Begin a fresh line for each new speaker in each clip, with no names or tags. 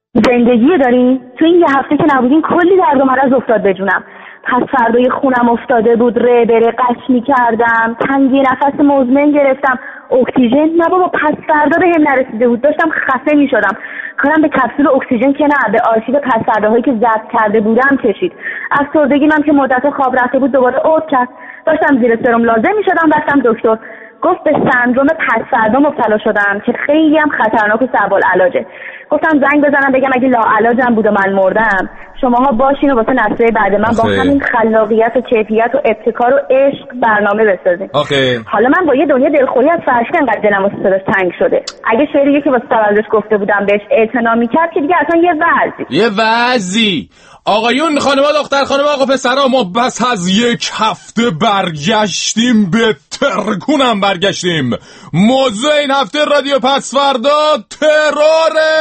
زندگی داریم. تو این یه هفته که نبودین کلی درد و مرض افتاد به جونم. پس فردای خونم افتاده بود، ره قش می‌کردم، تنگی نفس مزمن گرفتم، اکسیژن نه بابا، پس فردا بهم نرسیده بود، داشتم خفه می‌شدم. کارم به کپسول اکسیژن که نه، به آرشیو پس فرداهایی که ضبط کرده بودم کشید. افسردگیم هم که مدت خواب رفته بود دوباره عود کرد. داشتم زیر سرم لازم می‌شدم، رفتم دکتر. گفت به سندروم پس فردا مبتلا شدم که خیلی هم خطرناک و صعب العلاجه. گفتم زنگ بزنم بگم اگه لاعلاجم بود و من مردم شماها باشین و واسه نسل بعد من با همین خلاقیت و کیفیت و ابتکار و عشق برنامه بسازین. حالا من با یه دنیا دلخوری از فرشته انقدر دلم و صداش تنگ شده. اگه شعری که واسه تولدش گفته بودم بهش اعتنا می‌کرد که دیگه اصلا یه وضعی.
آقایون، خانم، دختر خانم، آقا پسرا، ما بس از یک هفته برگشتیم، به ترکونم برگشتیم. موضوع این هفته رادیو پس فردا تروره.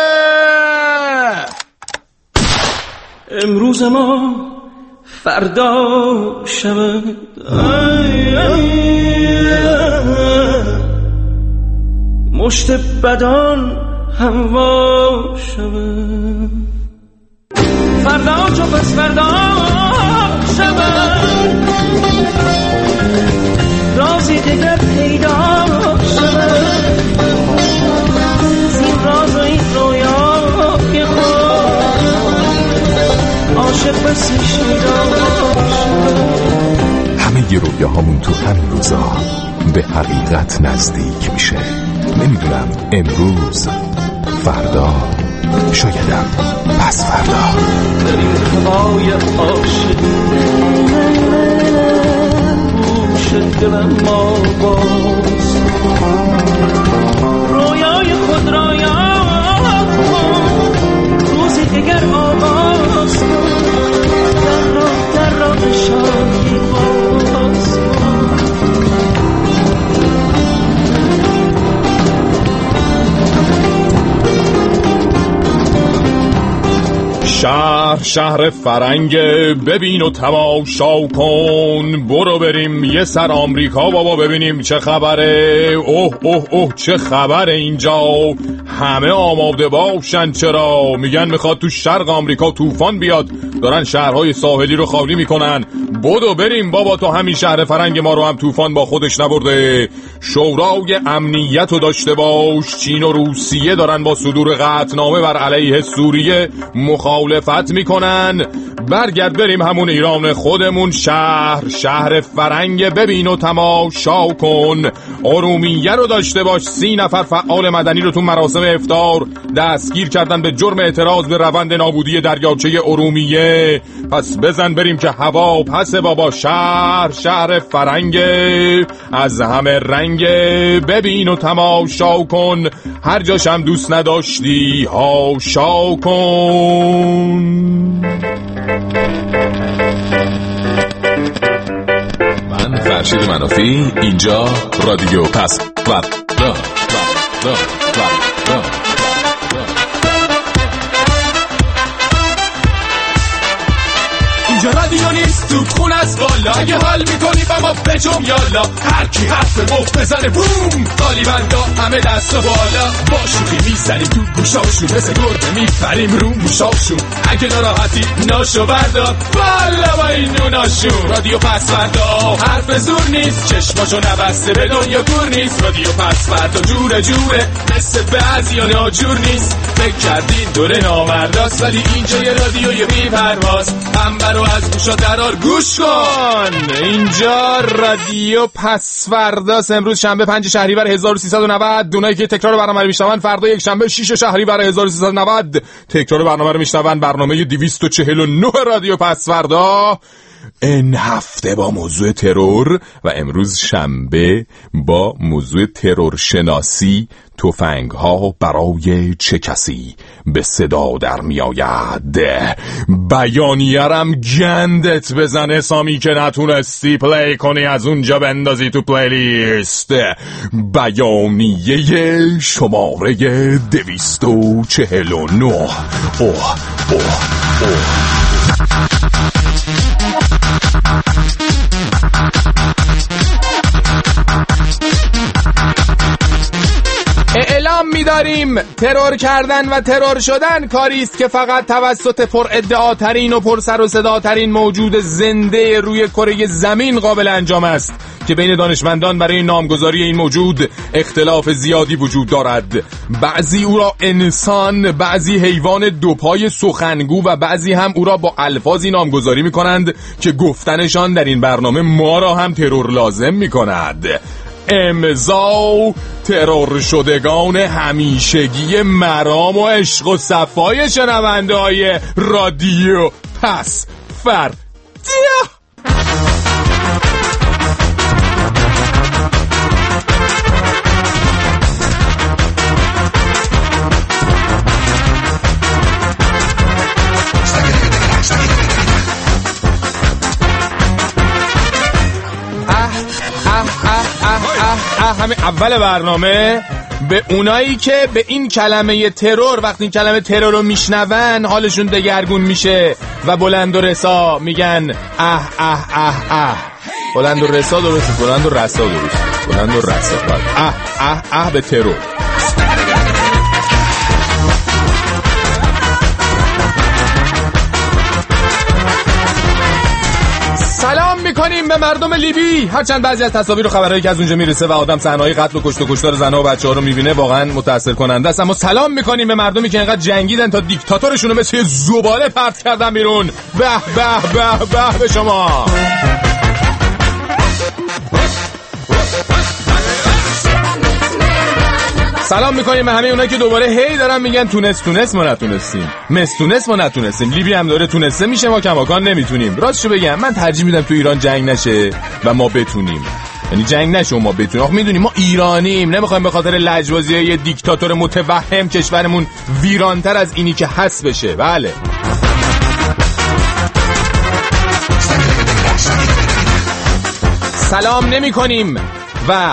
امروز ما فردا شود، مشت بدان هوا شود، فردا چو پس فردا شود، رازی دیگر پیدا شود، این راز و این رویای خود عاشق بسی شیدا شود.
همه ی رویاهامون تو همین روزا به حقیقت نزدیک میشه. نمیدونم امروز، فردا، شایدم پس فردا.
در این هوای عاشق گوش دلم ما باز، رویای خود را یاد کن، روزی دیگر آغاز کن، در راه شادی باز کن.
شهر فرنگ ببین و تماشا کن، برو بریم یه سر آمریکا بابا ببینیم چه خبره. اوه چه خبره اینجا، همه آماده باشن. چرا میگن میخواد تو شرق آمریکا طوفان بیاد، دارن شهرهای ساحلی رو خالی میکنن. بدو بریم بابا، تو همین شهر فرنگ ما رو هم طوفان با خودش نبرده. شورای امنیت رو داشته باش، چین و روسیه دارن با صدور قطعنامه بر علیه سوریه مخالفت میکنن. برگرد بریم همون ایران خودمون، شهر فرنگ ببین و تماشا کن. ارومیه رو داشته باش، 30 نفر فعال مدنی رو تو مراسم افطار دستگیر کردن به جرم اعتراض به روند نابودی دریاچه ارومیه. پس بزن بریم که هوا پس بابا. شهر فرنگ از همه رنگ ببین و تماشا کن، هر جاشم دوست نداشتی هاشا کن.
من فرشید منافی، اینجا رادیو پس فردا.
اینجا رادیو نیست، تو خون از بالا. اگه حال میکنی با ما بجم یالا، هر کی حرف مفت بزنه بوم، قالیبندا همه دست و بالا. با شوخی میزنیم تو گوشاشون، مثل گربه میپریم رو موشاشون. اگه ناراحتی ناشو بردار والا با این نوناشون. رادیو پس فردا حرف زور نیست، چشماشو نبسته به دنیا کور نیست. رادیو پس فردا جوره مثل بعضیا ناجور نیست. فکر کردین دوره نامرداست، ولی اینجا یه رادیوی بی پرواز. رو از گوشا درار گوش کن. اینجا رادیو پس فرداست. امروز شنبه 5 شهریور 1390. اونایی که تکرار برنامه رو میشنون فردا یک شنبه 6 شهریور 1390 تکرار برنامه رو میشنون. برنامه 249 رادیو پس فردا این هفته با موضوع ترور و امروز شنبه با موضوع ترور شناسی. تفنگ ها برای چه کسی به صدا در می آید؟ بیانیرم گندت بزنه سامی که نتونستی پلی کنی از اونجا بندازی تو پلیلیست. بیانیه شماره 249. اعلام
داریم. ترور کردن و ترور شدن کاری است که فقط توسط پر ادعاترین و پر سر و صداترین موجود زنده روی کره زمین قابل انجام است که بین دانشمندان برای نامگذاری این موجود اختلاف زیادی وجود دارد. بعضی او را انسان، بعضی حیوان دوپای سخنگو و بعضی هم او را با الفاظی نامگذاری می کنند که گفتنشان در این برنامه ما را هم ترور لازم می کند. امضا ترور شدگان همیشگی مرام و عشق و صفای شنونده های رادیو پس فردا. همین اول برنامه به اونایی که به این کلمه ترور وقتی این کلمه ترور رو میشنون حالشون دگرگون میشه و بلند و رسا میگن اه اه اه اه. بلند و رسا درست، بلند و رسا درست، بلند و رسا اه اه اه به ترور. سلام میکنیم به مردم لیبی. هرچند بعضی از تصاویر و خبرهایی که از اونجا میرسه و آدم صحنه‌های قتل و کشت و کشتار زن‌ها و بچه‌ها رو میبینه واقعا متأثر کننده است، اما سلام میکنیم به مردمی که اینقدر جنگیدن تا دیکتاتورشون رو مثل زباله پرت کردن بیرون. به به به به به شما. سلام میکنیم به همه اونایی که دوباره هی دارن میگن تونست ما نتونستیم، مستونست ما نتونستیم. لیبی هم داره تونسته میشه، ما کماکان نمیتونیم. راستشو بگم من ترجیح میدم تو ایران جنگ نشه و ما بتونیم، یعنی جنگ نشه و ما بتونیم. آخه میدونیم ما ایرانیم، نمیخوایم به خاطر لجبازی یه دیکتاتور متوهم کشورمون ویرانتر از اینی که هست بشه. بله سلام نمیکنیم و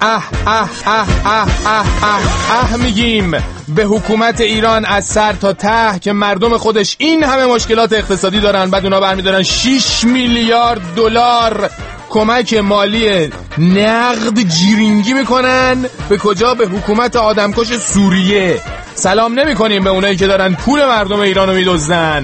میگیم به حکومت ایران از سر تا ته که مردم خودش این همه مشکلات اقتصادی دارن، بعد اونا برمیدارن 6 میلیارد دلار کمک مالی نقد جیرینگی میکنن. به کجا؟ به حکومت آدمکش سوریه. سلام نمی کنیم به اونایی که دارن پول مردم ایرانو میدزدن.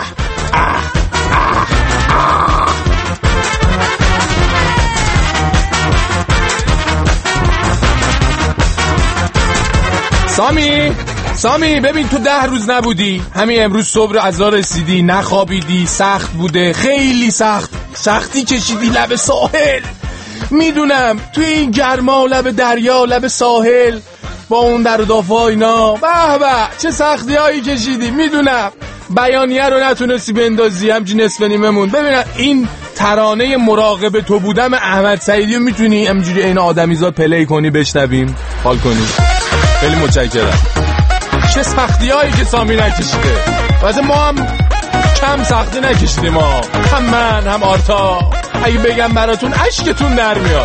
سامی ببین تو 10 روز نبودی، همین امروز صبح از راه رسیدی، نخوابیدی، سخت بوده، خیلی سختی کشیدی لب ساحل. میدونم توی این گرما لب دریا لب ساحل با اون در و دافا اینا، به چه سختی هایی کشیدی. میدونم بیانیه رو نتونستی بندازی، همچین نصف نیمه. ببینم این ترانه مراقب تو بودم احمد سعیدی رو میتونی همینجوری این آدمیزاد پلی کنی بشنویم حال کنی؟ خیلی متشکرم. چه سختی هایی که سامی نکشیده، واسه ما هم کم سختی نکشیدیم ما، هم من هم آرتا. اگه بگم براتون اشکتون در میاد.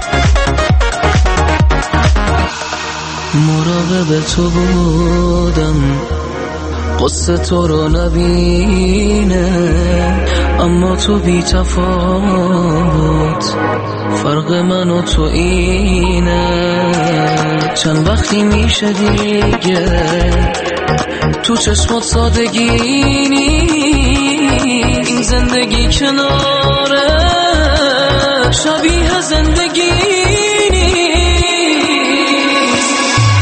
مراقب تو بودم قصه تو رو نبینه، اما تو بی تفاوت فرق من و تو اینه. چند وقتی میشه دیگه تو چشمات سادگی نیست، این زندگی کناره شبیه زندگی نیست.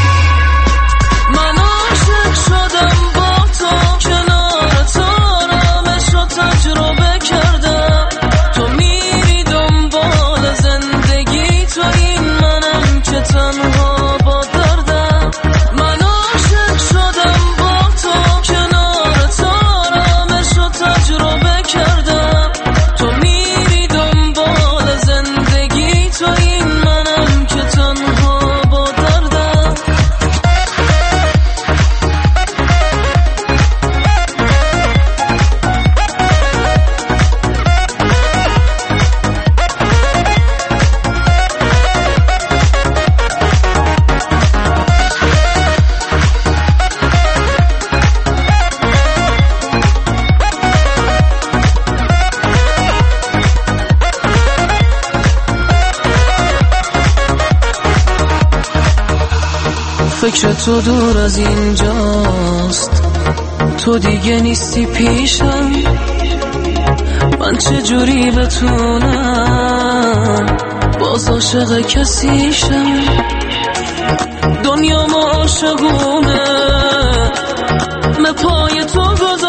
من عاشق شدم با تو، کنار تو آرامشو تجربه کردم. تو میری دنبال زندگی، تو این منم که تنها با دردم. من عاشق شدم با تو، کنار تو آرامشو تجربه کردم. تو میری دنبال زندگی، تو این فکر تو دور از اینجاست، تو دیگه نیستی پیشم، من چجوری بتونم باز عاشق کسیشم؟ دنیا ما عاشقونه من پای تو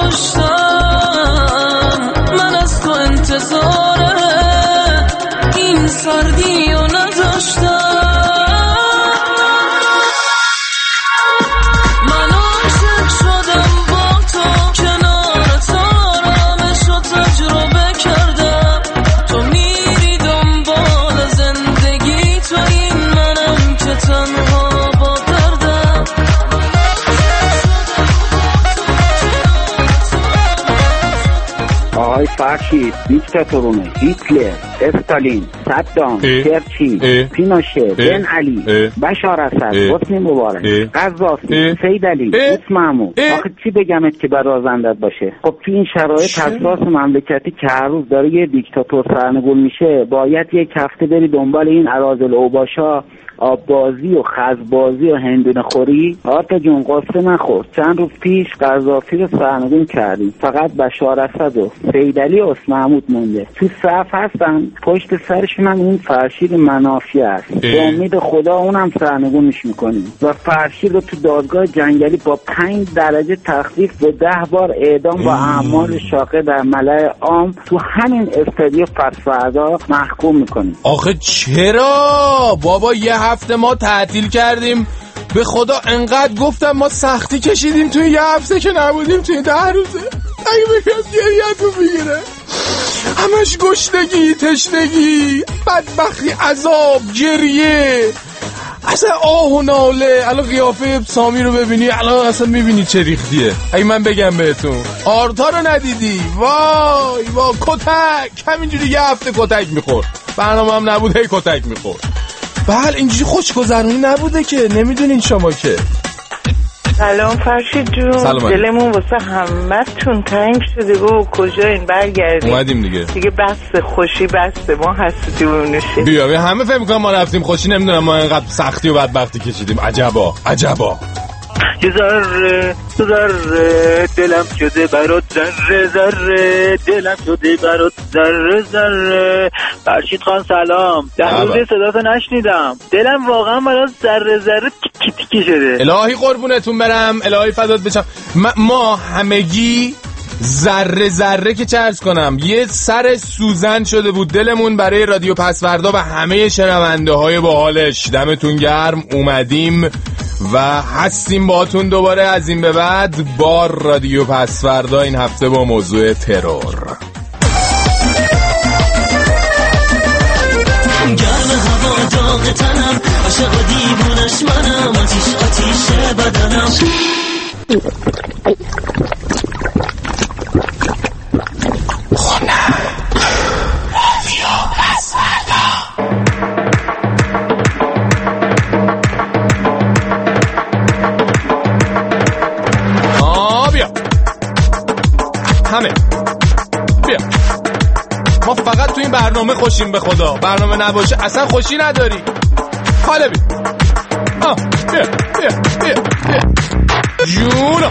گذاشتم، من از تو انتظاره این سردی رو نداشتم. من عاشق شدم با تو، کنارت آرامش رو تجربه کردم، تو میری دنبال زندگی، تو این منم که تنها با دردم.
آقای فرشید، دیکتاتورونه، هیتلر، استالین، صدام، چرچیل، پینوشه، بن علی، بشار اسد، حسنی مبارک، قذافی، سید علی، دوست محمود. آخه چی بگمت که برازندت باشه؟ خب تو این شرایط حساس مملکتی که هر روز داره یه دیکتاتور سرنگون میشه، باید یک هفته بری دنبال این اراذل اوباشا، آببازی و خزبازی و هندونه خوری. آرتا جون قصه نخور، چند روز پیش قذافی رو سرنگون کردیم، فقط بشار اسد و سید علی و حسن محمود مونده. تو صف هستن، پشت سرشون هم این فرشید منافی است. به امید خدا اونم سرنگونش میکنیم و فرشید رو تو دادگاه جنگلی با 5 درجه تخفیف به 10 بار اعدام با اعمال شاقه در ملأ عام تو همین استادیو فردا محکوم میکنیم.
آخه چرا بابا؟ یه هفته ما تعطیل کردیم، به خدا انقدر گفتم ما سختی کشیدیم توی یه هفته که نبودیم توی 10 روزه. اگه بگم گریه‌تون میگیره، همش گشنگی، تشنگی، بدبختی، عذاب، گریه، اصلا آه و ناله. الان قیافه سامی رو ببینی، الان اصلا میبینی چه ریختیه. اگه من بگم بهتون آرتا رو ندیدی، وای وای، کتک، همینجوری یه هفته کتک میخورد، برنامه هم نبود، هی کتک میخورد. بله اینجوری خوشگذرونی نبوده که، نمیدونین شما که.
سلام فرشید جون، دلمون واسه همتون تنگ شده و کجایین؟ برگردیم.
اومدیم
دیگه بس خوشی بسته، ما حسودیمون نشه.
بیا همه فهم میکنم ما رفتیم خوشی، نمیدونم ما اینقدر سختی و بدبختی کشیدیم. عجبا عجبا.
یه ذره دلم شده برات ذره دلم شده برات ذره. فرشید خان سلام، 10 روزه صداتو نشنیدم، دلم واقعا برات ذره تیکی شده.
الهی قربونتون برم، الهی فدات بشم. ما همگی ذره که چه عرض کنم، یه سر سوزن شده بود دلمون برای رادیو پسوردا و همه شنونده های باحالش. دمتون گرم، اومدیم و هستیم باهاتون دوباره از این به بعد با رادیو پسوردا، این هفته با موضوع ترور.
گرم هوا داغ تنم، عاشق دیوونش منم، آتیش بدنم. خونم رادیو پسوردا.
همه بیا، ما فقط تو این برنامه خوشیم، به خدا برنامه نباشه اصلا خوشی نداری. حالا بیا بیا جون.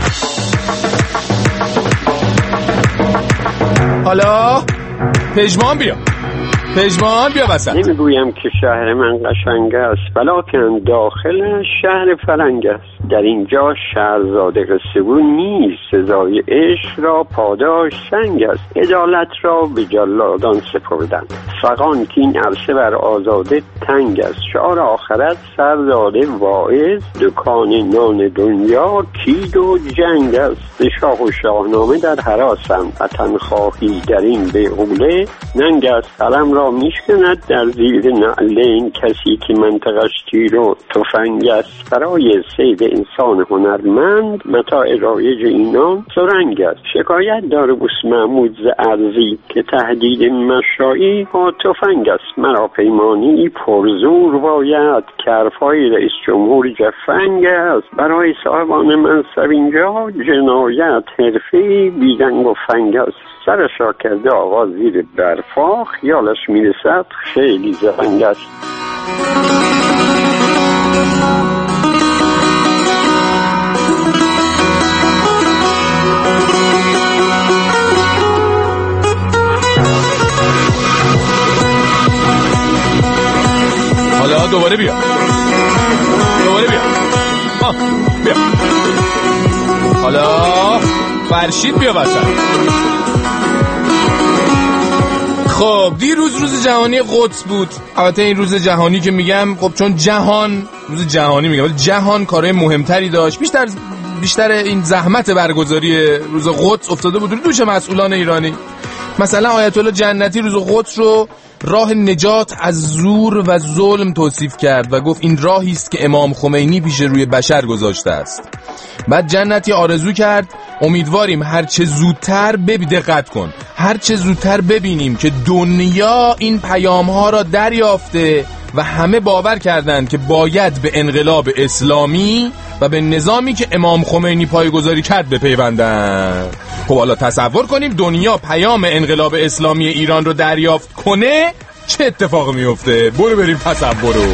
حالا پژمان بیا وسط.
نمیگویم که شهر من قشنگ است، ولیکن داخل شهر فرنگ است. در اینجا شهرزاده قصه‌گو نیست، سزای عشق را پاداش سنگ است. عدالت را به جلادان سپردن، فغان که این عرصه بر آزاده تنگ است. شعار آخرت سرداده واعظ، دکان نان دنیا کید و جنگ است. شاه و شاهنامه در هراسم، وطن خواهی در این بیغوله ننگ است. قلم را میشکند در زیر نعل این کسی که منطقش تیر و تفنگ است. برای صید انسان هنرمند متاع رایج اینان سرنگ است. شکایت داره بوس محمود ز ارزی که تهدید مشایی با تفنگ است. مرا پیمانی پرزور باید که حرفای رئیس جمهور جفنگ است. برای صاحبان منصب اینجا جنایت حرفی بیدنگ و فنگ است. سرش را کرده آقا زیر برفا، خیالش میرسد خیلی زرنگ است.
دوباره بیا بیا. حالا فرشید بیا وسط. خب دیروز روز جهانی قدس بود. البته این روز جهانی که میگم خب چون روز جهانی میگم ولی جهان کارهای مهمتری داشت. بیشتر این زحمت برگزاری روز قدس افتاده بود دوش مسئولان ایرانی. مثلا آیت الله جنتی روز قدس رو راه نجات از زور و ظلم توصیف کرد و گفت این راهی است که امام خمینی پیش روی بشر گذاشته است. بعد جنتی آرزو کرد امیدواریم هرچه زودتر دقت کن هرچه زودتر ببینیم که دنیا این پیام‌ها را دریافته و همه باور کردند که باید به انقلاب اسلامی و به نظامی که امام خمینی پایه‌گذاری کرد بپیوندند. خب حالا تصور کنیم دنیا پیام انقلاب اسلامی ایران رو دریافت کنه چه اتفاقی میفته؟ برو بریم تصور رو.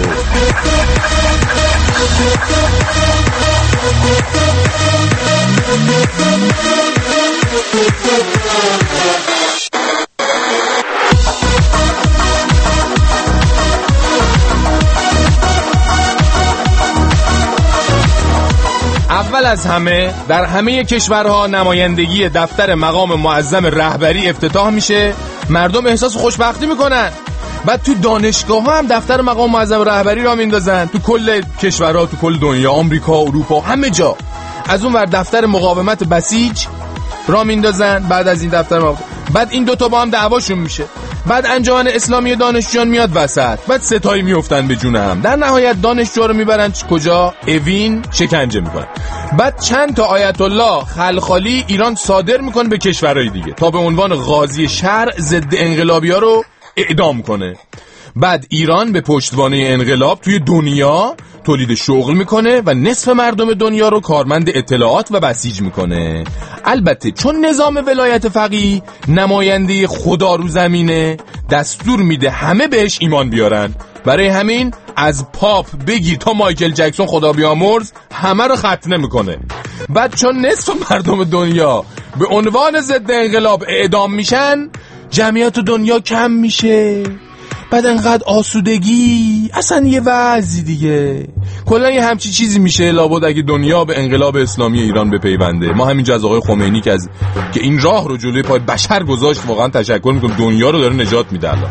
اول از همه در همه کشورها نمایندگی دفتر مقام معظم رهبری افتتاح میشه، مردم احساس خوشبختی میکنن. بعد تو دانشگاه ها هم دفتر مقام معظم رهبری را میندازن، تو کل کشورها، تو کل دنیا، آمریکا، اروپا، همه جا. از اون ور دفتر مقاومت بسیج را میندازن بعد از این دفتر بعد این دوتا با هم دعواشون میشه. بعد انجمن اسلامی دانشجویان میاد وسط، بعد ستایی میافتن به جون هم. در نهایت دانشجوها رو میبرن کجا؟ اوین، شکنجه میکنن. بعد چند تا آیت الله خلخالی ایران صادر میکنه به کشورهای دیگه تا به عنوان غازی شرع ضد انقلابی‌ها رو اعدام کنه. بعد ایران به پشتوانه انقلاب توی دنیا تولید شغل میکنه و نصف مردم دنیا رو کارمند اطلاعات و بسیج میکنه. البته چون نظام ولایت فقیه نماینده خدا رو زمینه، دستور میده همه بهش ایمان بیارن. برای همین از پاپ بگیر تا مایکل جکسون خدا بیامرز همه رو ختنه میکنه. بعد چون نصف مردم دنیا به عنوان ضد انقلاب اعدام میشن، جمعیت دنیا کم میشه. بعد انقدر آسودگی، اصلا یه وضعی دیگه. کلا یه همچی چیزی میشه لابد اگه دنیا به انقلاب اسلامی ایران بپیونده. ما همینجا از آقای خمینی که این راه رو جلوی پای بشر گذاشت واقعا تشکر میکنم. دنیا رو داره نجات میده الان.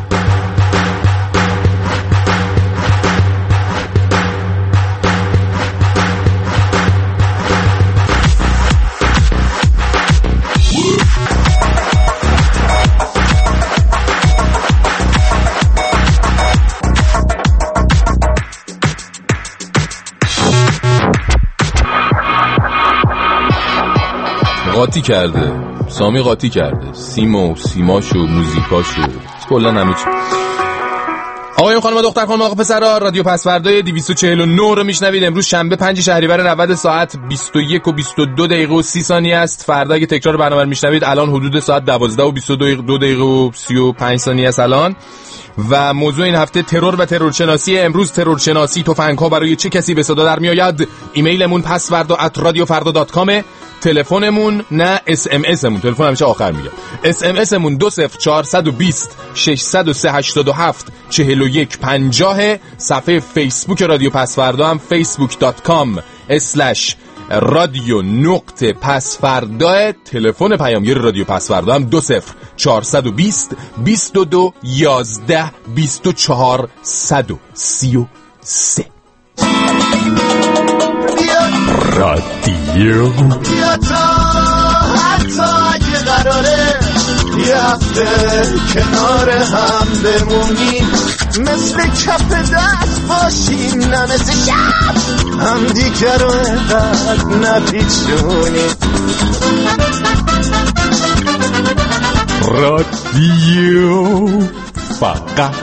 قاطی کرده سامی، قاطی کرده سیماشو، موزیکاشو، کلا همه چی. آقایون، خانم، دختر، خانم، آقا، پسرا، رادیو پسوردای 249 رو میشنوید. امروز شنبه 5 شهریور 90 ساعت 21 و 22 دقیقه و 30 ثانیه است. فردا اگه تکرار برنامه رو میشنوید الان حدود ساعت 12 و 22 دقیقه و 35 ثانیه است الان. و موضوع این هفته ترور و ترورشناسی. امروز ترورشناسی تفنگ‌ها برای چه کسی به صدا در میآید؟ ایمیلمون pasvardo@radiofarda.com. تلفنمون نه SMS-مون، تلفن همیشه آخر میگم. SMS-مون 20420 603 87 41 50. صفحه فیسبوک رادیو پسوردا هم facebook.com/radio.pasvarda. تلفن پیامگیر رادیو پسوردا هم 20420 22 11 24 133. رادیو
یا تا حتی اگه قراره یه هفته کنار هم بمونیم، مثل کف دست باشیم، نه مثل شب هم دیگر رو اینقدر نپیچونیم.
رادیو فقط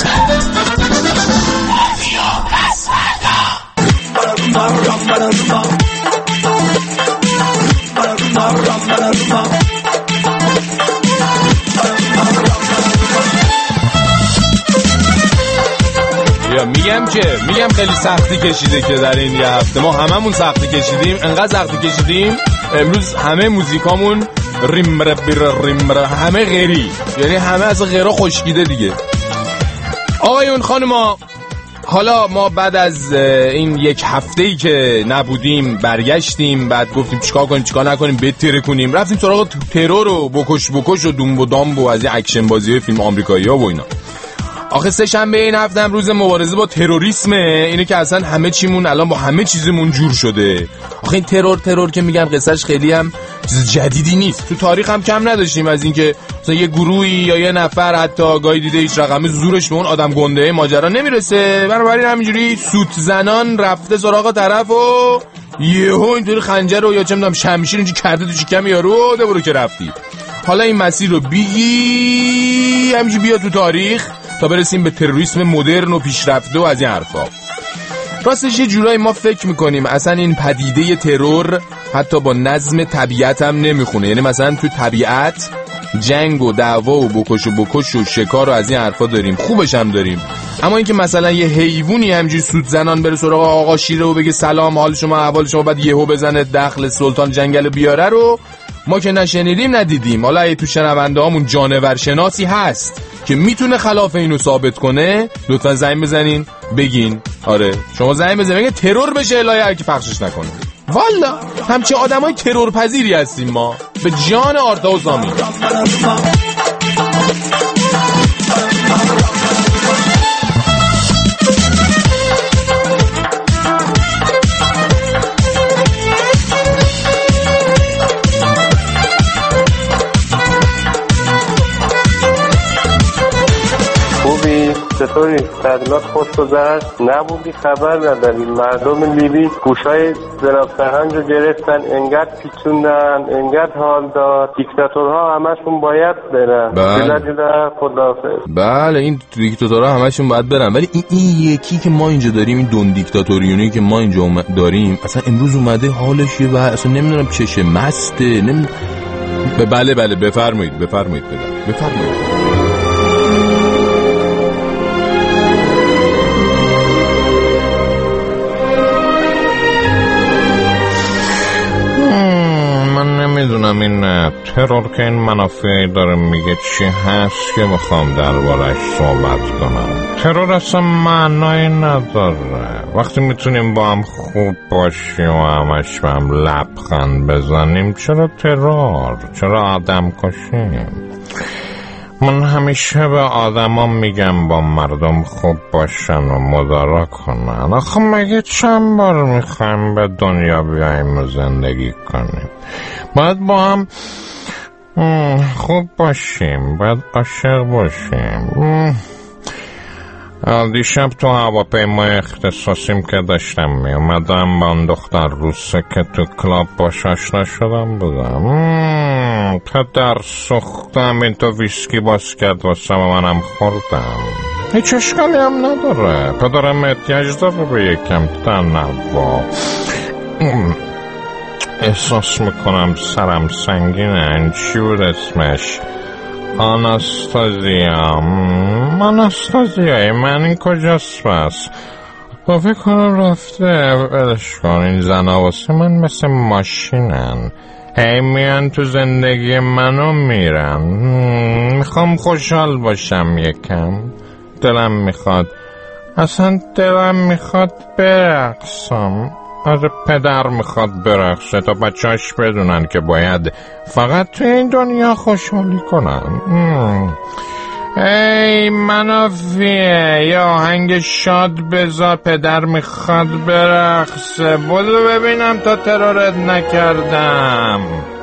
میگم خیلی سختی کشیده که در این یه هفته ما هممون سختی کشیدیم. انقدر سختی کشیدیم امروز همه موزیکامون ریمره همه غیری، یعنی همه از غیرها خشکیده دیگه. آقایون، خانوما، حالا ما بعد از این یک هفته‌ای که نبودیم برگشتیم، بعد گفتیم چیکار کنیم چیکار نکنیم، بتره کنیم، رفتیم سراغ ترور و بکش و دوم و دامب و از این اکشن بازی فیلم آمریکایی‌ها و اینا. آخه سه شنبه این هفته هم روز مبارزه با تروریسمه. اینه که اصلا همه چیمون الان با همه چیزمون جور شده. آخه این ترور که میگن قصهش خیلی هم چیز جدیدی نیست، تو تاریخ هم کم نداشتیم از اینکه مثلا یه گروهی یا یه نفر حتی گاهی دیده هیچ رقمی زورش به اون آدم گنده ماجرا نمیرسه، بنابراین همینجوری سوت زنان رفته سراغ طرف و یهو اینطوری خنجر رو یا چه میدونم شمشیر اینجوری کرده تو شکم یارو، ده برو که رفتی. حالا این مسیر رو بگی همینجوری بیا تو تاریخ تا برسیم به تروریسم مدرن و پیشرفته و از این حرفا. راستش یه جورایی ما فکر میکنیم اصلا این پدیده ترور حتی با نظم طبیعت هم نمیخونه. یعنی مثلا تو طبیعت جنگ و دعوا و بکش و شکار و از این حرفا داریم، خوبش هم داریم، اما اینکه مثلا یه حیوانی همینجوری سوت زنان بره سراغ آقا شیره و بگه سلام حال شما احوال شما، بعد یهو بزنه دخل سلطان جنگل بیاره رو ما که نشنیدیم ندیدیم. حالا اگه تو شنونده هامون جانور شناسی هست که میتونه خلاف اینو ثابت کنه لطفا زنگ بزنین بگین. آره شما زنگ بزنین بگین ترور بشه الهی هر کی پخشش نکنه. والا همچین آدمای ترور پذیری هستیم ما به جان آرتا و سامی.
چطوری؟ تعدیلات خوش گذشت؟ نبودی خبر نداری. مردم لیبی گوشای زراب سهنج رو گرفتن، انقدر پیچوندن، انقدر حال داد. دیکتاتورها همشون باید برن.
بله این دیکتاتورها همشون باید برن، ولی این یکی که ما اینجا داریم، این دون دیکتاتوریونی که ما اینجا داریم اصلا امروز اومده حالش و اصلا نمیدونم چشه مسته بله بفرمایید بفرمایید.
نمیدونم این ترور که این منافعی داره میگه چی هست که میخوام دربارش صحبت کنم. ترور اصلا معنایی نداره. وقتی میتونیم با هم خوب باشیم و همش با هم لبخند بزنیم چرا ترور؟ چرا آدم کشیم؟ من همیشه به آدما میگم با مردم خوب باشن و مدارا کنن. آخه مگه چند بار میخوایم به دنیا بیاییم و زندگی کنیم؟ باید با هم خوب باشیم، باید عاشق باشیم. دیشب تو هواپیمای اختصاصیم که داشتم می اومدم با اون دختر روسه که تو کلاب باش آشنا شدم بودم. پدر سوختم این تو ویسکی باز کرد واسه منم خوردم. هیچ اشکالی هم نداره، پدرم احتیاج داره به یکم تنوع. احساس میکنم سرم سنگینه. چی بود اسمش؟ آناستازیا من این کجاست بس؟ با فکر کنم رفته. ولش کن، این زنا واسه من مثل ماشینن، هی میان تو زندگی منو میرن. میخوام خوشحال باشم یکم، دلم میخواد برقصم. آره پدر میخواد برقصه تا بچه‌اش بدونن که باید فقط تو این دنیا خوشحالی کنن. ای منافیه یا آهنگ شاد بذار، پدر میخواد برقصه. بودو ببینم تا ترورت نکردم.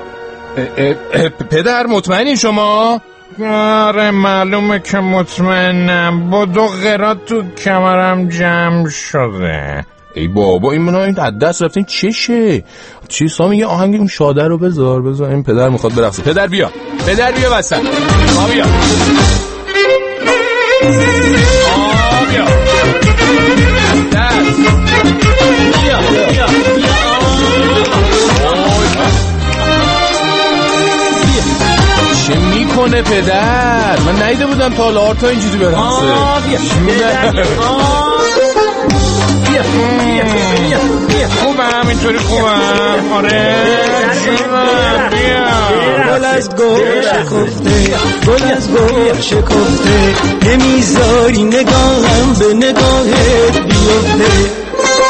پدر مطمئنی شما؟
آره معلومه که مطمئنم. با 2 قرات تو کمرم جمع شده.
ای بابا این از دست رفتین چشه؟ چی سامی یه آهنگ اون شاده رو بذار این پدر میخواد برقصه. پدر بیا وسط. بیا چه میکنه پدر؟ من نیده بودم تا حالا تا اینجوری برقصه.
خوبه همینطوری خوبه. آره بیا
از گل شکفته گل از گل شکفته نمیذاری نگاهم به نگاهت بیفته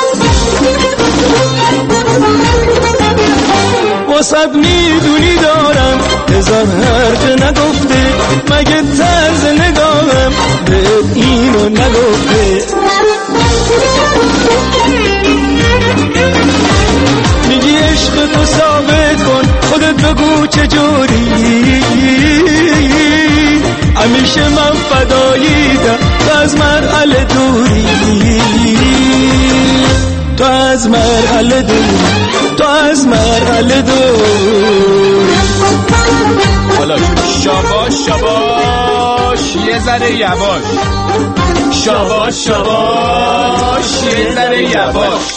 واسد میدونی دارم هزار حرف نگفته مگه طرز نگاهم بهت اینو نگفته میگی عشق تو ثابت کن خودت بگو چجوری همیشه من فداییدم تو از مرحله دوری تو از مرحله دوری تو از مرحله دوری
حالا شاباش شاباش یه ذره یواش شاباش شاباش یه ذره یواش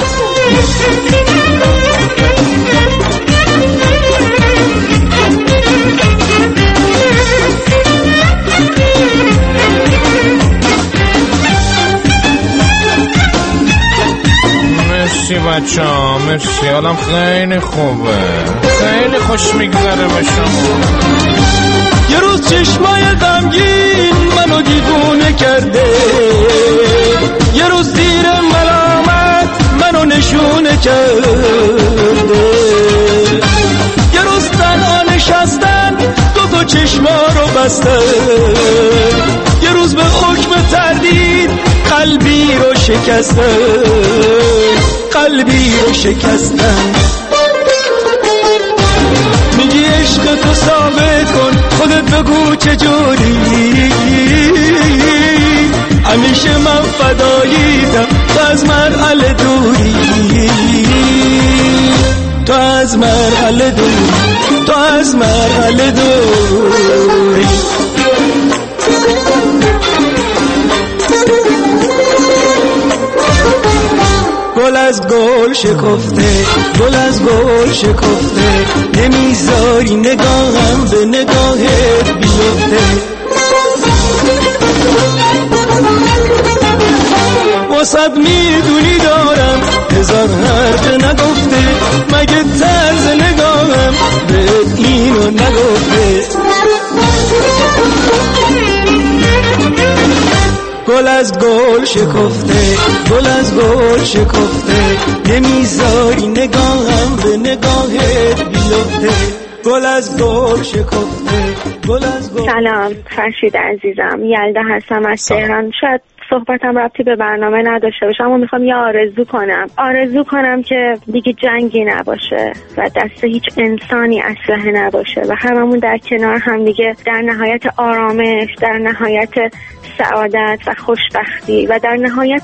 مرسی بچه ها مرسی حالم خیلی خوبه خیلی خوش میگذره با شما
یه روز چشمای غمگین منو دیوونه کرده یه روز زیر ملامت منو نشونه کرده یه روز تنها نشستن دو چشما رو بسته یه روز به حکم تردید قلبی رو شکستن قلبی رو شکستن میگی عشق تو ثابت کن خودت بگو چجوری همیشه من فداییدم تو از مرحله دوری تو از مرحله دوری تو از مرحله دوری گل از گل شکفته گل از گل شکفته نمیذاری نگاهم به نگاهت بیفته واسد میدونی دارم هزار حرف نگفته مگه طرز نگاهم بهت اینو نگفته گل از گل شکفته گل از گل شکفته نمیذاری نگاهم به نگاهت بیفته گل از گل شکفته گل از گل.
سلام فرشید عزیزم یلدا هستم از تهران. شاید صحبتم ربطی به برنامه نداشته باشه اما میخوام یه آرزو کنم که دیگه جنگی نباشه و دست هیچ انسانی اسلحه نباشه و هممون در کنار هم دیگه در نهایت آرامش در نهایت سعادت و خوشبختی و در نهایت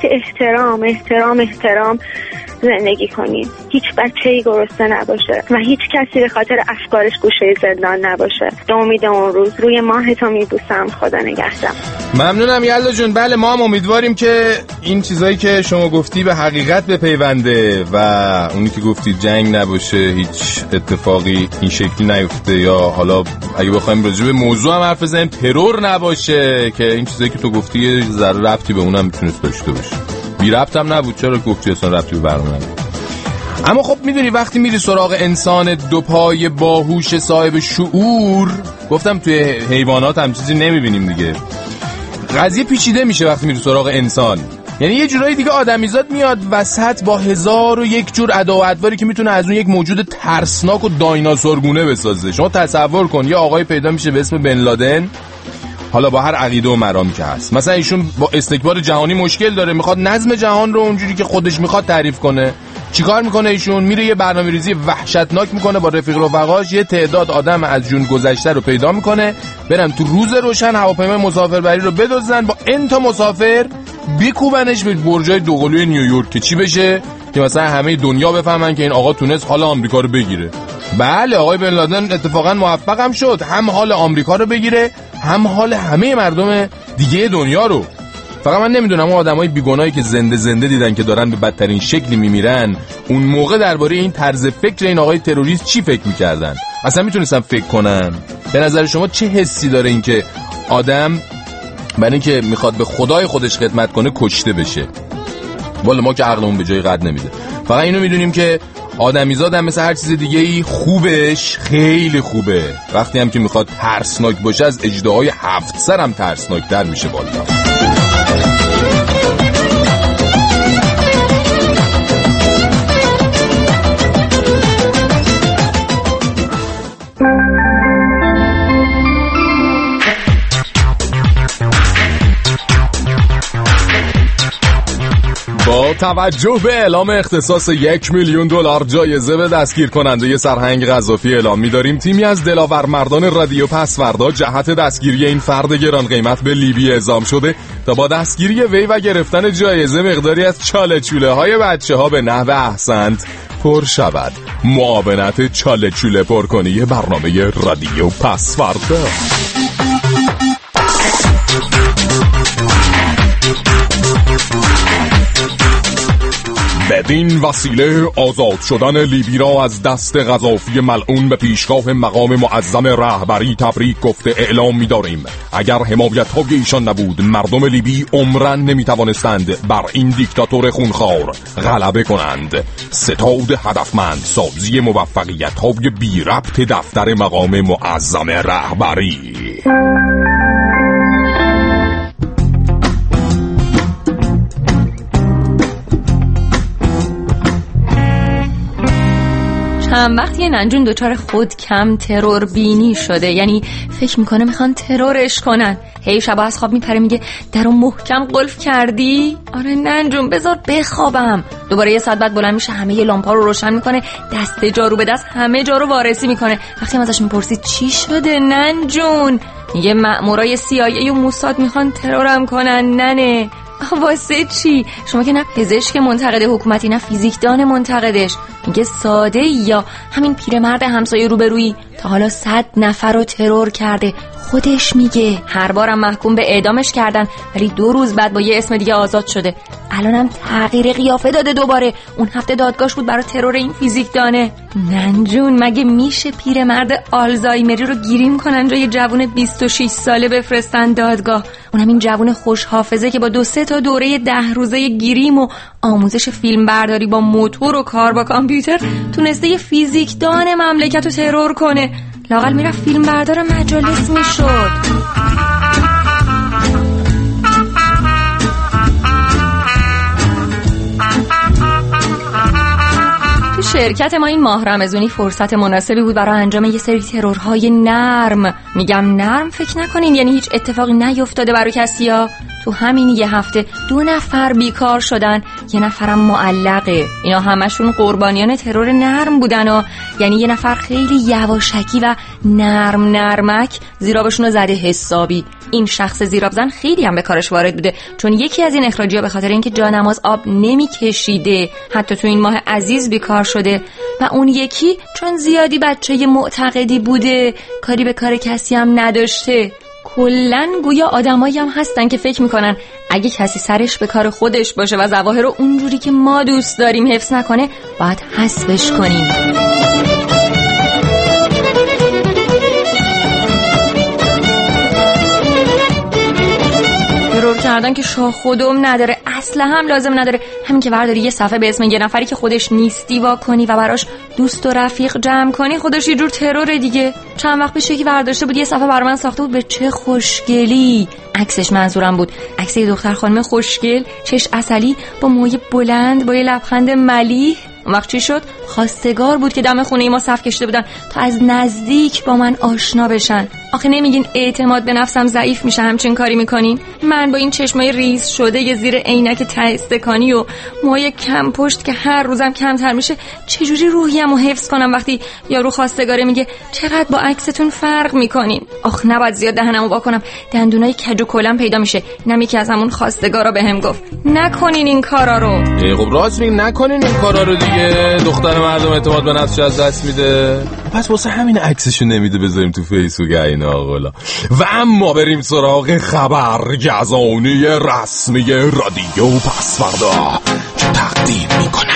احترام زندگی کنیم. هیچ بچه‌ای گرسنه نباشه و هیچ کسی به خاطر افکارش گوشه زندان نباشه. به امید اون روز روی ماه تو میبوسم. خدا نگهدار.
ممنونم یلدا جون. بله ما هم امیدواریم که این چیزایی که شما گفتی به حقیقت بپیونده و اونی که گفتی جنگ نباشه هیچ اتفاقی این شکلی نیفته یا حالا اگه بخوایم راجع به موضوع هم حرف بزنیم ترور نباشه که این چیزایی که تو گفتی یه ذره ربطی به اونم میتونست داشته باشه. بی ربط هم نبود. چرا گفتی اصلا ربطی به برنامه نداره؟ اما خب میدونی وقتی میری سراغ انسان دو پای باهوش صاحب شعور، گفتم توی حیوانات هم چیزی نمیبینیم دیگه، قضیه پیچیده میشه وقتی میری سراغ انسان. یعنی یه جورایی دیگه آدمیزاد میاد وسط با 1001 جور ادا و ادواری که میتونه از اون یک موجود ترسناک و دایناسورگونه بسازه. شما تصور کن یه آقای پیدا میشه به اسم بن لادن، حالا با هر عقیده و مرامی که هست، مثلا ایشون با استکبار جهانی مشکل داره، میخواد نظم جهان رو اونجوری که خودش میخواد تعریف کنه. چیکار میکنه ایشون؟ میره یه برنامه‌ریزی وحشتناک میکنه با رفیق رفقاش، یه تعداد آدم از جون گذشته رو پیدا میکنه، برن تو روز روشن هواپیمای مسافربری رو بدزدن، با انتا مسافر بکوبنش به برجای دوقلوی نیویورک که چی بشه؟ که مثلا همه دنیا بفهمن که این آقا تونست حال آمریکا رو بگیره. بله آقای بن لادن اتفاقا موفق هم شد، هم حال آمریکا رو بگیره هم حال همه مردم دیگه دنیا رو. فقط من نمیدونم اون آدمای بیگناهی که زنده دیدن که دارن به بدترین شکلی میمیرن اون موقع درباره این طرز فکر این آقای تروریست چی فکر میکردن؟ اصلا میتونستن فکر کنن؟ به نظر شما چه حسی داره این که آدم برای اینکه میخواد به خدای خودش خدمت کنه کشته بشه؟ والا ما که عقلمون به جای قد نمیده. فقط اینو میدونیم که آدمیزاد هم مثل هر چیز دیگه ای خوبش خیلی خوبه، وقتی هم که میخواد ترسناک باشه از اژدهای 7 سر هم ترسناکتر میشه بالا. با توجه به اعلام اختصاص $1,000,000 جایزه به دستگیر کننده سرهنگ قذافی اعلام می‌داریم تیمی از دلاور مردان رادیو پسوردا جهت دستگیری این فرد گران قیمت به لیبی اعزام شده تا با دستگیری وی و گرفتن جایزه مقداری از چاله چوله های بچه‌ها به نحو احسنت پر شود. معاونت چاله چوله پرکنی برنامه رادیو پسوردا. بدین وسیله آزاد شدن لیبی را از دست قذافی ملعون به پیشگاه مقام معظم رهبری تبریک گفته اعلام می‌داریم اگر حمایت‌های ایشان نبود مردم لیبی عمرن نمی‌توانستند بر این دیکتاتور خونخوار غلبه کنند. ستاد هدفمند سازی موفقیت‌های بی ربط دفتر مقام معظم رهبری.
هم وقتی ننجون دوچار خود کم ترور بینی شده، یعنی فکر میکنه میخوان ترورش کنن، هی شبا از خواب میپره میگه درو محکم قلف کردی؟ آره ننجون بذار بخوابم. دوباره 1 ساعت بعد بلند میشه همه لامپا رو روشن میکنه، دست جارو به دست همه جا رو وارسی میکنه. وقتی ازش میپرسی چی شده ننجون، میگه مأمورای CIA و موساد میخوان ترورم کنن. ننه واسه چی؟ شما که نه پزشک منتقد حکومتی نه فیزیکدان منتقدش. میگه ساده یا همین پیرمرد همسایه روبرویی تا حالا 100 نفر رو ترور کرده. خودش میگه هر بارم محکوم به اعدامش کردن ولی 2 روز بعد با یه اسم دیگه آزاد شده. الانم تغییر قیافه داده دوباره. اون هفته دادگاهش بود برای ترور این فیزیکدانه. ننجون مگه میشه پیرمرد آلزایمری رو گیریم کنن جای جوون 26 ساله بفرستن دادگاه؟ اونم این جوون خوش حافظه که با 2-3 تا دوره 10 روزه گیریم و آموزش فیلم برداری با موتور و کار با کامپیوتر تونسته یه فیزیکدان مملکت رو ترور کنه. لااقل میرفت فیلم بردار مجالس میشد. تو شرکت ما این ماه رمضانی فرصت مناسبی بود برای انجام یه سری ترورهای نرم. میگم نرم فکر نکنین یعنی هیچ اتفاقی نیفتاده برای کسیا. تو همین یه هفته 2 نفر بیکار شدن، 1 نفرم معلقه. اینا همشون قربانیان ترور نرم بودن و یعنی 1 نفر خیلی یواشکی و نرمک زیرابشون رو زده حسابی. این شخص زیرابزن خیلی هم به کارش وارد بوده، چون یکی از این اخراجی‌ها به خاطر اینکه جانماز آب نمی‌کشیده حتی تو این ماه عزیز بیکار شده و اون یکی چون زیادی بچه معتقدی بوده کاری به کار کسی هم نداشته. کلن گویا آدمایی هم هستن که فکر میکنن اگه کسی سرش به کار خودش باشه و ظواهر رو اونجوری که ما دوست داریم حفظ نکنه باید حذفش کنیم. ترور کردن که شاه خودم نداره، اصلا هم لازم نداره. همین که برداری یه صفحه به اسم 1 نفری که خودش نیستی وا کنی و براش دوست و رفیق جمع کنی خودش یه جور تروره دیگه. چند وقت پیش یکی برداشته بود یه صفحه برای من ساخته بود، به چه خوشگلی. عکسش منظورم بود عکس یه دختر خانم خوشگل، چش عسلی با موی بلند با یه لبخند ملیح. اون وقت چی شد؟ خواستگار بود که دم خونه ما صف کشیده بودن تا از نزدیک با من آشنا بشن. آخه نمیگین اعتماد به نفسم ضعیف میشه همچین کاری میکنین؟ من با این چشمای ریز شده یه زیر عینک ته استکانی و موهای کم پشت که هر روزم کمتر میشه چجوری روحیه‌مو حفظ کنم وقتی یارو خواستگاره میگه چقدر با عکستون فرق میکنین؟ آخ نباید زیاد دهنمو وا کنم، دندونای کج و کلم پیدا میشه. اینم یکی از همون خواستگارا بهم گفت نکنین این کارا رو.
خب راست میگی نکنین این کارا رو دیگه. دختر مردم اعتماد به نفسش از دست میده، پس واسه همین عکسشو نمیده بذاریم تو فیسبوک اینا آقا. و اما بریم سراغ خبرگزانی رسمی رادیو پسوردا که تقدیم میکنه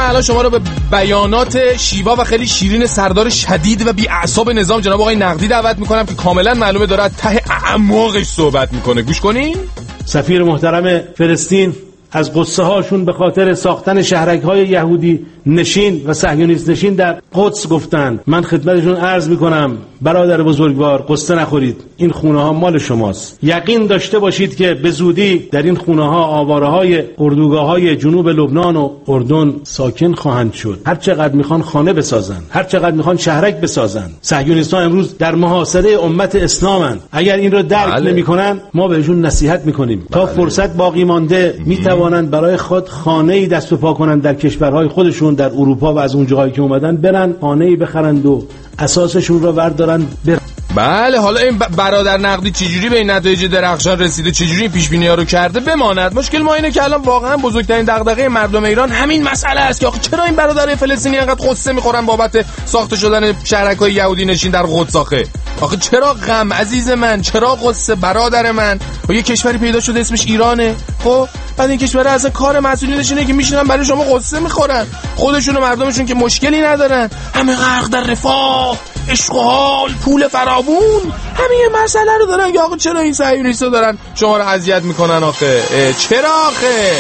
من الان شما رو به بیانات شیوا و خیلی شیرین سردار شدید و بی اعصاب نظام جناب آقای نقدی دعوت میکنم که کاملا معلومه داره از ته اعماقش صحبت میکنه. گوش کنین.
سفیر محترم فلسطین از قصه هاشون به خاطر ساختن شهرک های یهودی نشین و صهیونیست نشین در قدس گفتن. من خدمتشون عرض میکنم برادر بزرگوار قصه نخورید، این خونه ها مال شماست. یقین داشته باشید که به زودی در این خونه ها آواره های اردوگاه های جنوب لبنان و اردن ساکن خواهند شد. هر چقدر میخوان خانه بسازن، هر چقدر میخوان شهرک بسازن. صهیونیست‌ها امروز در محاصره امت اسلامن. اگر این رو درک نمیکنن ما بهشون نصیحت میکنیم تا فرصت باقی مانده میتوانند برای خود خانه‌ای دست و پا کنند در کشورهای خودشون، در اروپا و از اون جاهایی که اومدن برن خانه‌ای بخرند و اساسشون رو بردارن
بله. حالا این برادر نقدی چجوری به این نتایج درخشان رسیده، چجوری این پیش‌بینی‌ها رو کرده بماند. مشکل ما اینه که الان واقعا بزرگترین دغدغه مردم ایران همین مسئله است که آخه چرا این برادرای فلسطینی انقدر قصه می‌خورن بابت ساخته شدن شهرک‌های یهودی نشین در قدس. آخه چرا غم عزیز من، چرا قصه برادر من؟ و یه کشوری پیدا شده اسمش ایرانه. خب بعد این کشور از کار مسئولینش اینه که میشینن برای شما قصه می‌خورن، خودشون و مردمشون که مشکلی ندارن، همه غرق در رفاه، عشق و حال، پول فراوون، همین مسئله رو دارن. یا آقا چرا این صهیونیست‌ها دارن شما رو اذیت میکنن آخه؟ چرا آخه؟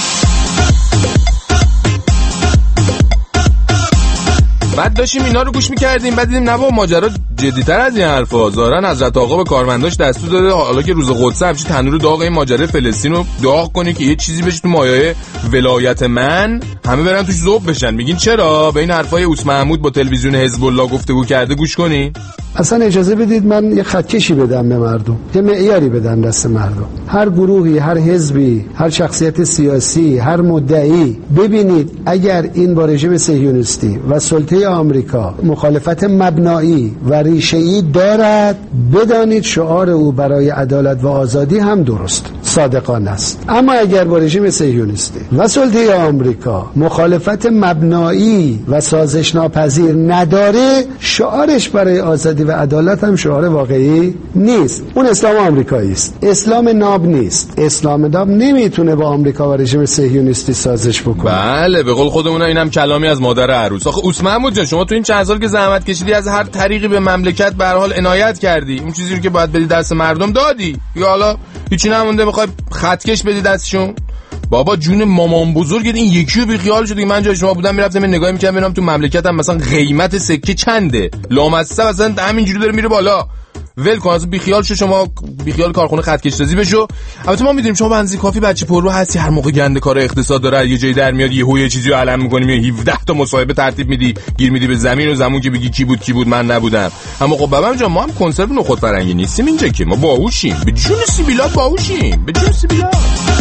بعد داشتیم اینا رو گوش میکردیم، بعد دیدیم نه بابا ماجرا جدی‌تر از این حرفا. ظاهرا حضرت آقا به کارمنداش دستور داده حالا که روز قدس همچین تنور داغ این ماجرا فلسطین رو داغ کنی که یه چیزی بشه تو مایه ولایت من، همه برن توش ذوب بشن. میگین چرا؟ به این حرفای اوس محمود با تلویزیون حزب الله گفتگو کرده، گوش کنین.
اصلا اجازه بدید من یه خطکشی بدم به مردم، یه معیاری بدم دست مردم. هر گروهی، هر حزبی، هر شخصیت سیاسی، هر مدعی، ببینید اگر این با رژیم صهیونیستی و سلطه آمریکا مخالفت مبنایی و ریشه‌ای دارد، بدانید شعار او برای عدالت و آزادی هم درست، صادقانه است. اما اگر با رژیم صهیونیستی و سلطه آمریکا مخالفت مبنایی و سازش ناپذیر نداره، شعارش برای آزادی و عدالت هم شعار واقعی نیست. اون اسلام آمریکایی است، اسلام ناب نیست. اسلام ناب نمیتونه با آمریکا و رژیم صهیونیستی سازش بکنه.
بله به قول خودمون اینم کلامی از مادر عروس. آخه اوس محمود جان شما تو این چند سال که زحمت کشیدی از هر طریقی به مملکت به هر حال عنایت کردی، اون چیزی رو که باید بدی دست مردم دادی، یا حالا هیچی نمونده میخوای خطکش بدی دستشون؟ بابا جون مامان بزرگت این یکی رو بی خیال شدی. من جای شما بودم میرفتم نگاه میکردم ببینم تو مملکتم مثلا قیمت سکه چنده، لامصب مثلا همینجوری داره میره بالا. ول کن از بی خیال شو، شما بی خیال کارخونه خطکش سازی بشو. البته ما میدونیم شما بنزین کافی بچه پررو هستی، هر موقع گنده کار اقتصاد داره یه جایی در میاد یهو یه چیزی رو علم می‌کنی، 17 تا مصاحبه ترتیب میدی، گیر میدی به زمین و زمون که بگی کی بود من نبودم. اما خب بابام جان ما هم کنسرو نخود فرنگی نیستیم اینجا که، ما باهوشیم، به جون سیبیلات باهوشیم، به جون سیبیلات.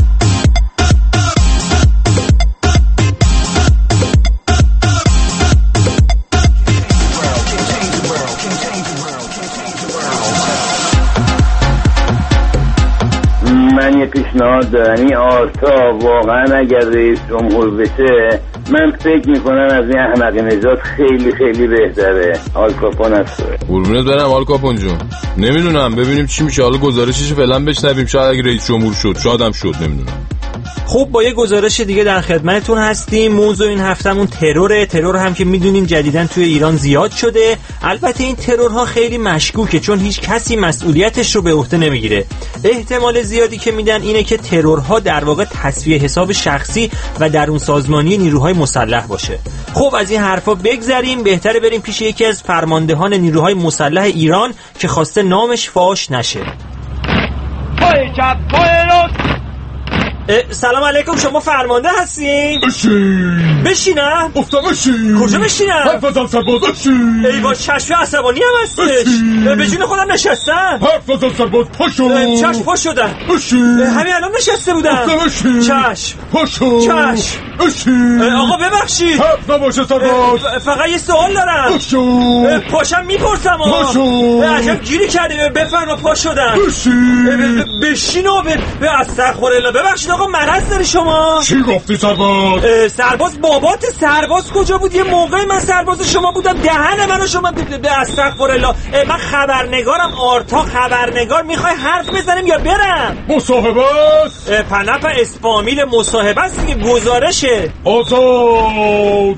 من یه پیشنهاد دارم، این آرتا واقعا اگر رئیس جمهور بشه من فکر میکنم از این احمق نژاد خیلی خیلی بهتره. آل کاپون است.
قربونت برم آل کاپون جون. نمیدونم ببینیم چی میشه، حالا گزارشش فعلا بشنویم، شاید اگه رئیس جمهور شد شادم شد، نمیدونم.
خب با یه گزارش دیگه در خدمتتون هستیم. موضوع این هفتمون ترور هم که میدونین جدیداً توی ایران زیاد شده. البته این ترورها خیلی مشکوکه چون هیچ کسی مسئولیتش رو به عهده نمیگیره. احتمال زیادی که میدن اینه که ترورها در واقع تصفیه حساب شخصی و درون سازمانی نیروهای مسلح باشه. خب از این حرفا بگذریم، بهتره بریم پیش یکی از فرماندهان نیروهای مسلح ایران که خواسته نامش فاش نشه.
پای چپ پای راست.
سلام علیکم، شما فرمانده هستین؟ بشینم؟
گفتم بشین.
کجا بشینم؟
حرف بزن سرباز بشین.
ای با چشم عصبانی هم هستش. به جون خودم نشستم.
حرف بزن سرباز پاشو.
چشم پا شدم.
بشین.
همین الان نشسته بودم.
گفتم بشین.
چشم
پاشو.
چشم
بشین.
آقا ببخشید.
حرف نباشه سرباز.
فقط یه سوال دارم.
پاشو.
پاشم میپرسم.
پاشو.
عجب گیری کردی، بفرما پا شدم.
بشین.
بشین و استغفرالله. ببخشید آقا مرض داری شما؟
چی گفتی سرباز؟
سرباز بابات سرباز کجا بود؟ یه موقع من سرباز شما بودم دهن منو شما استغفرالله. من خبرنگارم آرتا خبرنگار. میخوای حرف بزنیم یا برم؟
مصاحبه است؟
پنپ اسپامیل مصاحبه است دیگه گزارشه.
آزاد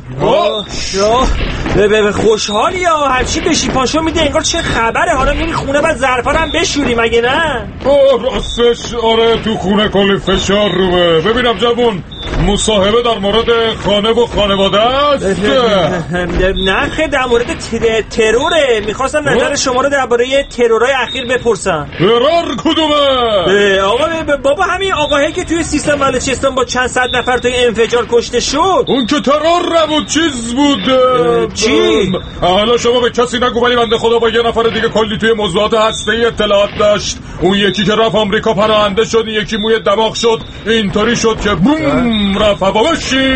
به خوشحالی یا هرچی بشی پاشو میده انگار چه خبره. حالا میری خونه بعد ظرفا رو هم بشوری مگه نه؟
راستش آره تو خونه کلی فشار روه. ببینم جوون مصاحبه در مورد خانه و خانواده است؟
نه خیلی در مورد تروره. میخواستم نظر شما رو درباره ترورهای اخیر بپرسم.
ترور کدومه؟
آقا بابا همین آقاهی که توی سیستان بلوچستان با چند صد نفر توی انفجار کشته شد.
اون که ترور نبود چیز بود.
چی؟
حالا شما به کسی نگو ولی بنده خدا با یه نفر دیگه کلی توی موضوعات هسته‌ای اطلاعات داشت. اون یکی که رفت آمریکا پناهنده شد، یکی موی دماغ شد، اینطوری شد که بوم رفت هوا بشی.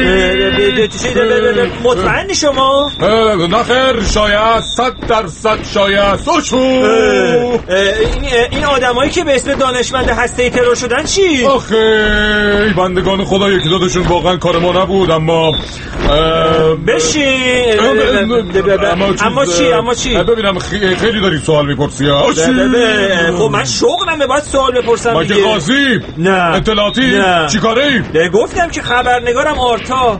مطمئنی شما؟
نه خیر شایع 100% شایع.
این آدمایی که به اسم دانشمند هسته‌ای ترور شدن چی؟
آخه بندگان خدا یکی دادشون واقعا کار ما نبود. اما
بشین. اما چی؟
ببینم خیلی داری سوال میپرسی.
خب من شغلمه باید سوال بپرسم.
ما که قاضی؟
نه.
اطلاعاتی؟
نه.
چی کاری؟
گفتم که خبرنگارم آرتا.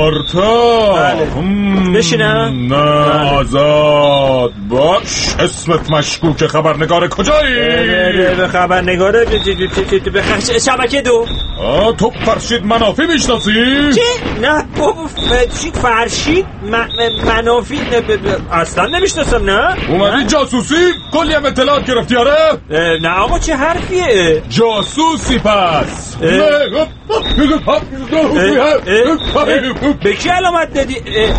بشینم؟
نه آزاد باش. اسمت مشکوک. خبرنگار کجایی؟
خبرنگار شبکه 2.
تو فرشید منافی میشناسی؟
چی؟ نه بابا فرشید منافی اصلا نمیشناسم. نه
اومدی جاسوسی؟ کلی هم اطلاعات گرفتی؟ آره؟
نه آقا چه حرفیه؟
جاسوسی پس.
به کی علامت دادی؟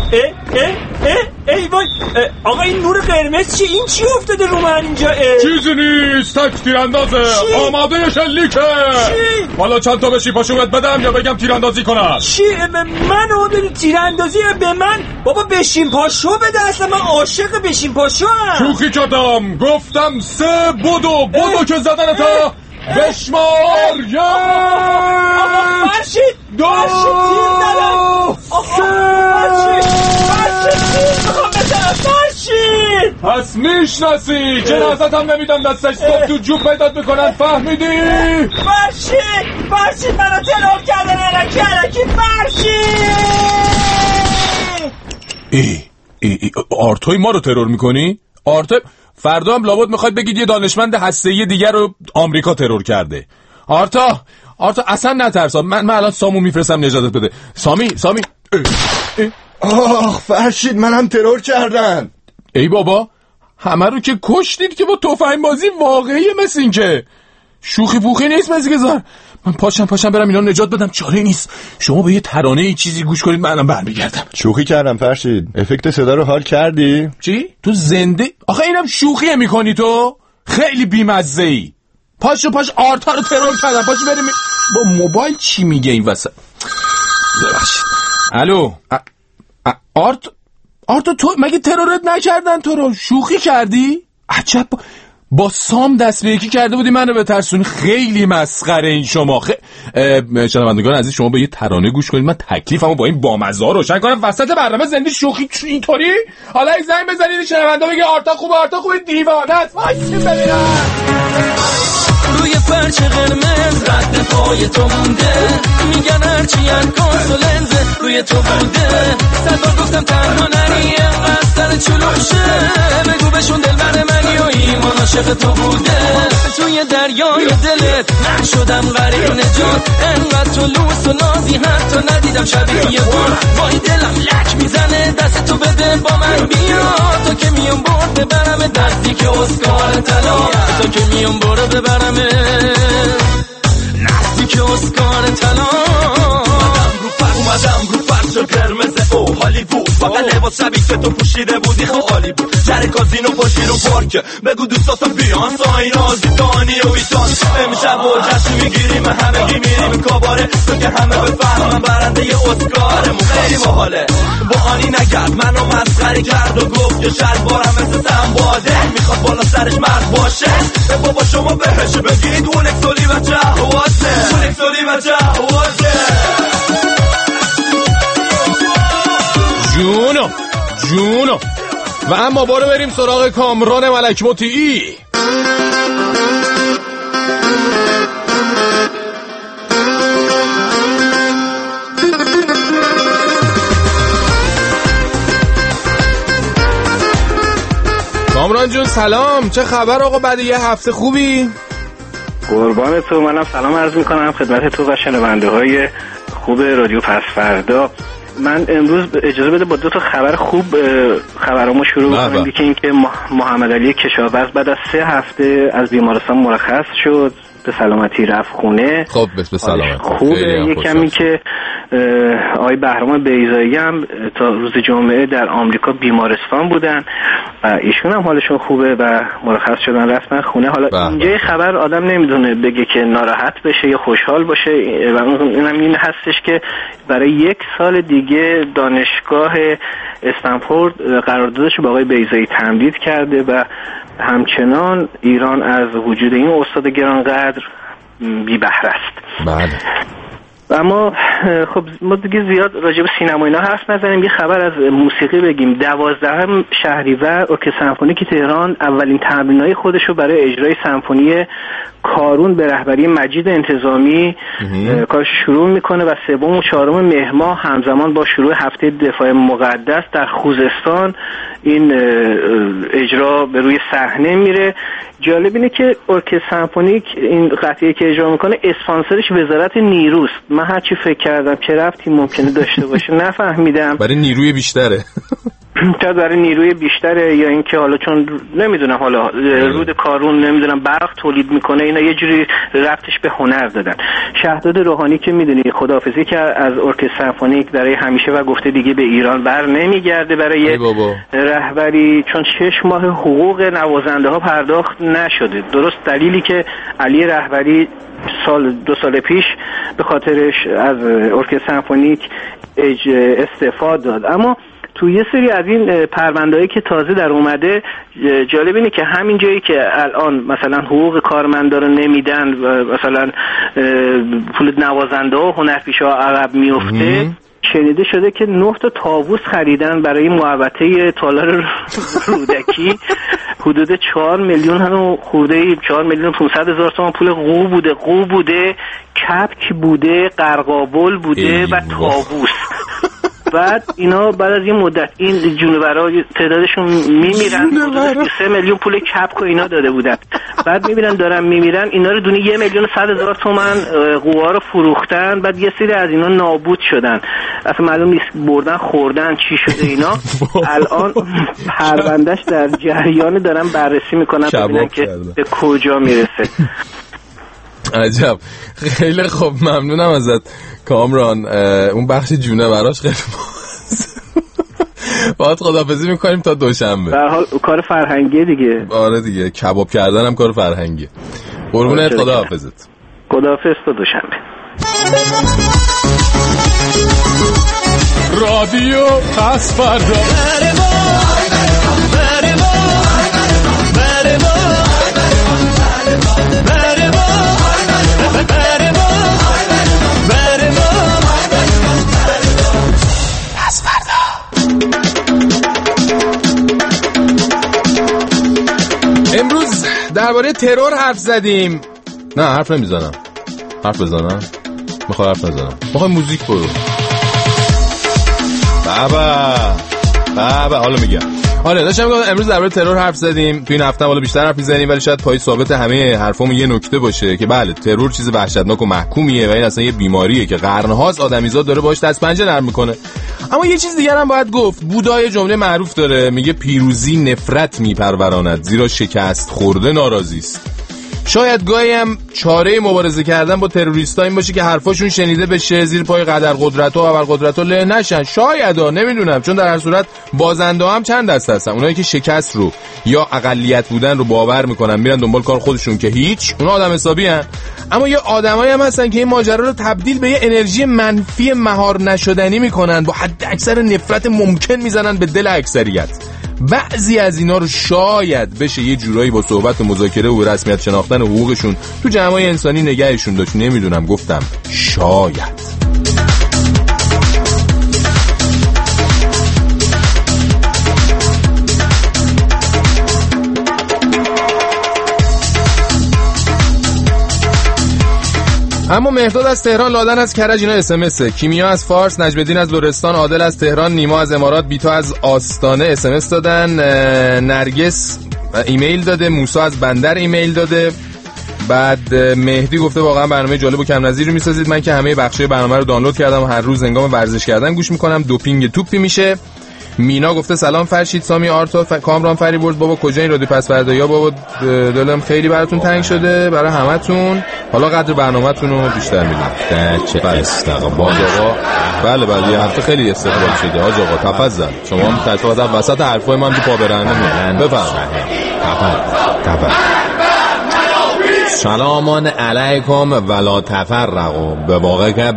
ای وای آقا این نور قرمز چی؟ این چی افتاده رو من اینجا؟
چیزی نیست تک تیراندازه. آماده شلیکه. حالا چند تا بشی پاشو بدم یا بگم تیراندازی کنم؟
چی؟ منو داری تیراندازی به من؟ بابا بشین پاشو بده. اصلا من عاشق بشین پاشو هم.
شوخی کردم. گفتم 3 بدو که زدن تا بشمار. 1
فرشید 2 فرشید
پس میشناسی. جنازت هم نمیدم دستش. صبح تو جوب پیدات میکنن. فهمیدی؟
فرشید منو ترور کردن. الکی فرشید.
آرتوی ما رو ترور میکنی؟ آرتا فردا هم لابد میخواید بگید یه دانشمند هسته‌ای دیگر رو آمریکا ترور کرده. آرتا اصلا نترسا. من الان سامو میفرستم نجاتت بده. سامی
آخ فرشید منم ترور کردن.
ای بابا همه رو که کشتید که با تفنگ بازی واقعیه. مثل این که شوخی پوخی نیست. مزگزار من پاشم برم اینا نجات بدم. چاره نیست. شما به یه ترانه ای چیزی گوش کنید منم برمیگردم.
شوخی کردم فرشید. افکت صدا رو حال کردی؟
چی؟ تو زنده؟ آخه اینم شوخیه میکنی تو؟ خیلی بیمزه ای. پاش آرتا رو ترور کردم. پاشو بریم. با موبایل چی میگه این وسط؟ ببخشید. الو آرتا تو مگه ترورت نکردن؟ تو رو شوخی کردی؟ عجب با سام دست به یکی کرده بودی منو بترسونی. خیلی مسخره این شما. شنوندگان عزیز شما به یه ترانه گوش کنید. من تکلیفمو با این بامزه ها روشن کنم. وسط برنامه زنده شوخی اینطوری؟ حالا یک زنگ بزنید شنوندا بگه آرتا خوبه دیوانه است. وایسین ببینم.
روی فرش قرمز رد پای تو مونده. میگن هرچی عکاس و لنز روی تو بوده. صد گفتم تنها نری اینقدر سر چلوب شه. بگو بهشون دلبر منی و ایمان عاشق تو بوده. توی دریای دلت نشدم غریق نجات. انقدر تو لوس و نازی حتی ندیدم شبیه بار. وای دلم لک میزنه دست تو بده با من بیا. تا که میام برد ببرم دستی که اسکار طلا. تا که میام برد ببرم نستی که اسکار طلا. اومدم رو فرش قرمز او هالیوود. فقط لباس شبیه که تو پوشیده بودی خیلی عالی بود. جر کازینو پاشی رو پارک. بگو دوستاتو بیان ساین آزیتانی و ویتان. امشب برجشت میگیریم همگی میریم کاباره. تو که همه بفهمم برنده ی اسکارمون.
خیلی باحاله. با آنی نکرد منو مسخره کرد و گفت که شلوارم مثل سنباده میخواد بالا سرش مرد باشه. به بابا شما بهش بگید اون اکسولی و جهوازه، اون اکسولی و جهوازه.
جونو و اما بارو بریم سراغ کامران ملک مطیعی. کامران جون سلام، چه خبر آقا بعد یه هفته خوبی؟
قربان تو، منم سلام عرض میکنم خدمت تو و شنونده های خوب رادیو پس فردا. من امروز اجازه بده با 2 تا خبر خوب خبرامو شروع کنم. یکی این که محمد علی کشاورز بعد از 3 هفته از بیمارستان مرخص شد، به سلامتی رفت خونه.
خب به سلامت
خوبه. یکم این که آقای بهرام بیضایی هم تا روز جمعه در آمریکا بیمارستان بودن و ایشون هم حالشون خوبه و مرخص شدن رفتن خونه. حالا اینجا خبر آدم نمیدونه بگه که ناراحت بشه یا خوشحال باشه و اینم این هستش که برای 1 سال دیگه دانشگاه استنفورد قراردادش با آقای بیضایی تمدید کرده و همچنان ایران از وجود این استاد گرانقدر بی بهره است.
بله.
اما خب ما دیگه زیاد راجع به سینما اینا حرف نزنیم، یه خبر از موسیقی بگیم. 12 شهریور ارکستر سمفونیک تهران اولین تمرینای خودش رو برای اجرای سمفونی کارون به رهبری مجید انتظامی کارش شروع میکنه و 3 و 4 مهر ماه همزمان با شروع هفته دفاع مقدس در خوزستان این اجرا به روی صحنه میره. جالب اینه که ارکستر سمفونیک این قطعه که اجرا میکنه اسپانسرش وزارت نیروست. من هرچی فکر کردم چه ربطی ممکنه داشته باشه نفهمیدم.
برای نیروی بیشتره
تا برای نیروی بیشتره یا اینکه حالا چون نمیدونم حالا رود کارون نمیدونم برق تولید میکنه، اینا یه جوری ربطش به هنر دادن. شهرداد روحانی که میدونی خداحافظی که از ارکستر سمفونیک برای همیشه و گفته دیگه به ایران بر نمیگرده برای رهبری، چون 6 ماه حقوق نوازنده ها پرداخت نشده. درست دلیلی که علی رهبری 2 سال پیش به خاطرش از ارکستر سمفونیک استعفا داد. اما تو یه سری از این پرونده‌ای که تازه در اومده جالب اینه که همین جایی که الان مثلا حقوق کارمندا رو نمیدن و مثلا پول نوازنده ها و هنرپیشه‌ها عقب میفته، شنیده شده که 9 تا طاووس خریدن برای محوطه تالار رودکی. حدود 4 میلیون هم خورده 4 میلیون 500 هزار تومان پول قو بوده، کپک بوده، قرقابل بوده و طاووس. بعد اینا بعد از یه مدت این جونورا تعدادشون میمیرن. 3 میلیون پول کپک و اینا داده بودن. بعد میبینن دارن میمیرن، اینا رو دونه 1,100,000 تومان قوا رو فروختن. بعد یه سری از اینا نابود شدن، اصلا معلوم نیست بردن خوردن چی شده اینا. الان پروندهش در جریان دارن بررسی میکنن ببینن که به کجا میرسه.
عجب. خیلی خوب، ممنونم ازت کامران. اون بخش جونه براش خیلی باید خداحافظی میکنیم تا دوشنبه.
در حال کار فرهنگی دیگه.
آره دیگه، کباب کردن هم کار فرهنگی. قربونت، خداحافظت.
خداحافظ تا دوشنبه.
رادیو پس فردا.
امروز درباره ترور حرف زدیم. نه حرف نمیزنم. حرف بزنم؟ میخوای حرف نزنم؟ میخوای موزیک برو. بابا حالا میگم. آره داشتم میگم امروز درباره ترور حرف زدیم. تو این هفته حالا بیشتر حرف میزنیم، ولی شاید پای ثابت همه حرفامون یه نکته باشه که بله ترور چیز وحشتناک و محکومیه و این اصلا یه بیماریه که قرن‌هاست آدمیزاد داره باهاش دست پنجه نرم میکنه. اما یه چیز دیگر هم باید گفت. بودا یه جمله معروف داره، میگه پیروزی نفرت میپروراند زیرا شکست خورده ناراضی است. شاید گاهی هم چاره مبارزه کردن با تروریستا این باشه که حرفاشون شنیده بشه، زیر پای قدر قدرت و ابرقدرت له نشن. شاید نمیدونم، چون در هر صورت بازنده هم چند دسته هستن. اونایی که شکست رو یا اقلیت بودن رو باور میکنن میرن دنبال کار خودشون که هیچ، اونا آدم حسابی ان. اما یه آدمایی هم هستن که این ماجرا رو تبدیل به یه انرژی منفی مهار نشدنی میکنن، با حد اکثر نفرت ممکن میزنن به دل اکثریت. بعضی از اینا رو شاید بشه یه جورایی با صحبت و مذاکره و رسمیت شناختن حقوقشون تو جمعای انسانی نگهشون داشت. نمیدونم، گفتم شاید. اما مهرداد از تهران، لادن از کرج، اینا اسمسه. کیمیا از فارس، نجم‌الدین از لرستان، عادل از تهران، نیما از امارات، بیتا از آستانه اسمس دادن، نرگس ایمیل داده، موسی از بندر ایمیل داده. بعد مهدی گفته واقعا برنامه جالب و کم نظیر رو میسازید. من که همه بخشای برنامه رو دانلود کردم و هر روز هنگام ورزش کردن گوش میکنم. دوپینگ توپی میشه. مینا گفته سلام فرشید، سامی، آرتا، کامران، فریبرز. بابا کجا این رادیو پس فردایا؟ بابا دلم خیلی براتون تنگ شده، برای همتون. حالا قدر برنامه‌تون رو بیشتر میدونم. چه استقبال آقا. بله یه هفته خیلی استقبال شده حاج آقا. تفضل شما هم تشویق وسط حرفای من تو پا برهنه میاد. بفرمایید. تفضل. سلامان علیکم ولا تفرقوا. به واقع که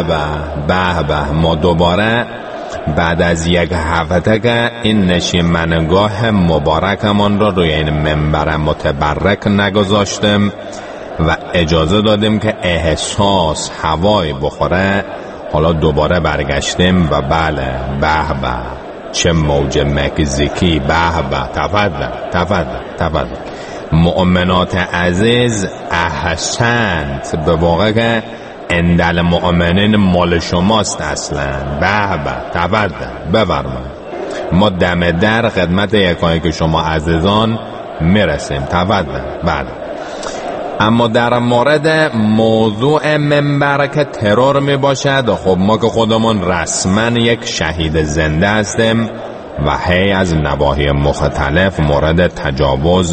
به ما دوباره بعد از یک هفته که این نشیمنگاه مبارکمان را روی این منبر متبرک نگذاشتم و اجازه دادیم که احساس هوای بخوره، حالا دوباره برگشتیم و بله به چه موج مکزیکی. به تفضل مؤمنات عزیز احسنت. به واقع که اندل مؤمنین مال شماست اصلا. به بفرمایید. ما دم در خدمت یکایی که شما عزیزان میرسیم. تفضل. بله. اما در مورد موضوع منبر که ترور می باشد، خب ما که خودمون رسما یک شهید زنده هستیم و هی از نواحی مختلف مورد تجاوز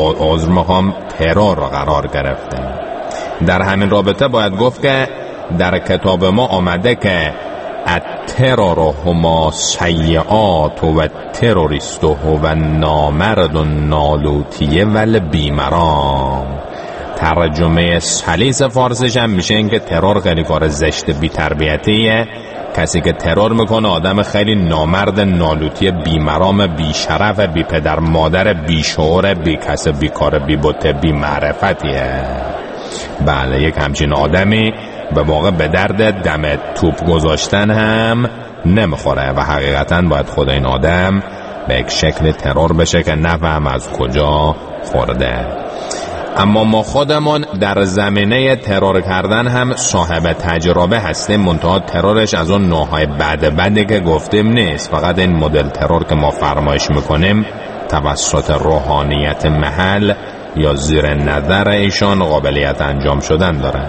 ترور قرار گرفتیم. در همین رابطه باید گفت که در کتاب ما آمده که الترور هما سیئات و تروریست و نامرد و نالوتیه ول بیمرام. ترجمه سلیس فارسیش هم میشه این که ترور خیلی کار زشت بی تربیتیه. کسی که ترور میکنه آدم خیلی نامرد، نالوتی، بیمرام، بی شرف، بی پدر مادر، بی شعور، بی کس، بی کار، بی بوته، بی معرفتیه. بله یک همچین آدمی به واقع به درد دم توپ گذاشتن هم نمیخوره و حقیقتا باید خود این آدم به یک شکل ترور بشه که نفهم از کجا خورده. اما ما خودمون در زمینه ترور کردن هم صاحب تجربه هستیم، منتها ترورش از اون نوعهای بدی که گفتیم نیست. فقط این مدل ترور که ما فرمایش میکنیم توسط روحانیت محل یا زیر نظر ایشان قابلیت انجام شدن داره.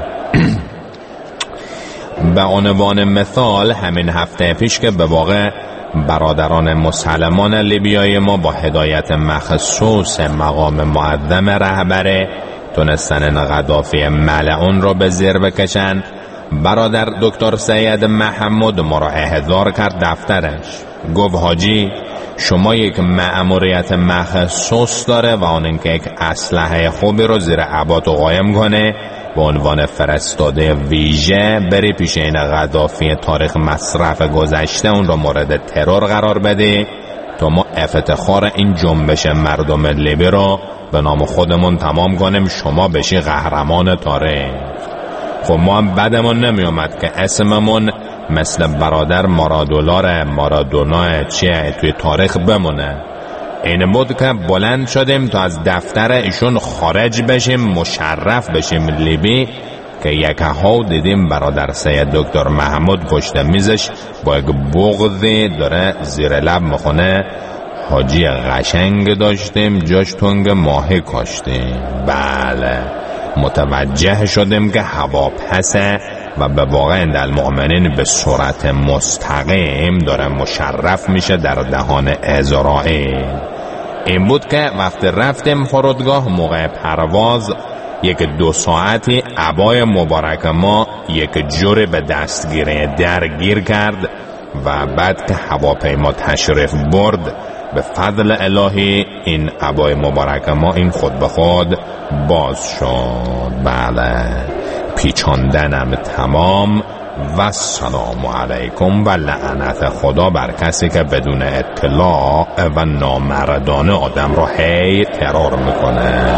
به عنوان مثال همین هفته پیش که به واقع برادران مسلمان لیبیای ما با هدایت مخصوص مقام معظم رهبر تونستن قذافی ملعون رو به زیر بکشن، برادر دکتر سید محمود ما را احضار کرد دفترش. گفت حاجی شما یک مأموریت مخصوص داره و اون اینکه یک اسلحه خوبی رو زیر عبات قایم کنه، به عنوان فرستاده ویژه بری پیش این قذافی تاریخ مصرف گذشته اون رو مورد ترور قرار بده تا ما افتخار این جنبش مردم لیبی رو به نام خودمون تمام کنیم، شما بشی قهرمان تاریخ. خب ما هم بدمون نمی اومد که اسممون مثل برادر مارادونا چیه توی تاریخ بمونه. این بود که بلند شدیم تا از دفتر ایشون خارج بشیم، مشرف بشیم لیبی، که یک ها دیدیم برادر سید دکتر محمود پشت میزش با یک بغضی داره زیر لب میخونه حاجی قشنگ داشتیم، جاش تنگ ماهی کاشتیم. بله متوجه شدیم که هواپسه و به واقع اند المؤمنین به صورت مستقیم داره مشرف میشه در دهان اسرائیل. این بود که وقتی رفتیم فرودگاه موقع پرواز
1-2 ساعتی عبای مبارک ما یک جور به دستگیره درگیر کرد و بعد که هواپیما تشریف برد به فضل الهی این عبای مبارک ما این خود به خود باز شد. بله، پیچاندنم تمام و سلام علیکم و لعنت خدا بر کسی که بدون اطلاع و نامردانه آدم را هی ترور میکنه.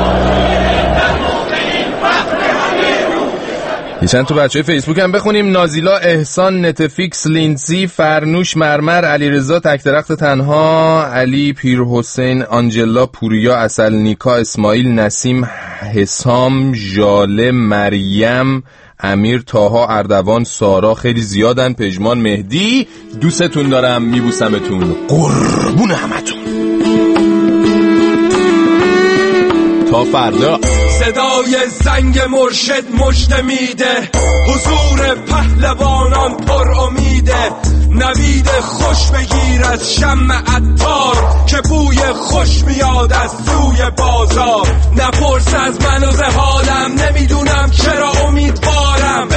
چند تو بچه فیسبوک هم بخونیم. نازیلا، احسان، نتفیکس، لینسی، فرنوش، مرمر، علیرضا، تکدرخت تنها، علی، پیر حسین، آنجلا، پوریا، اصل، نیکا، اسماعیل، نسیم، حسام، ژاله، مریم، امیر، تاها، اردوان، سارا، خیلی زیادن، پژمان، مهدی. دوستتون دارم، میبوسمتون، قربون همتون. تا فردا.
صدای زنگ مرشد مژده میده، حضور پهلوانان پر امیده. نوید خوش بگیر از شمع عطار که بوی خوش میاد از سوی بازار. نپرس از من و حالم، نمیدونم چرا امیدوارم.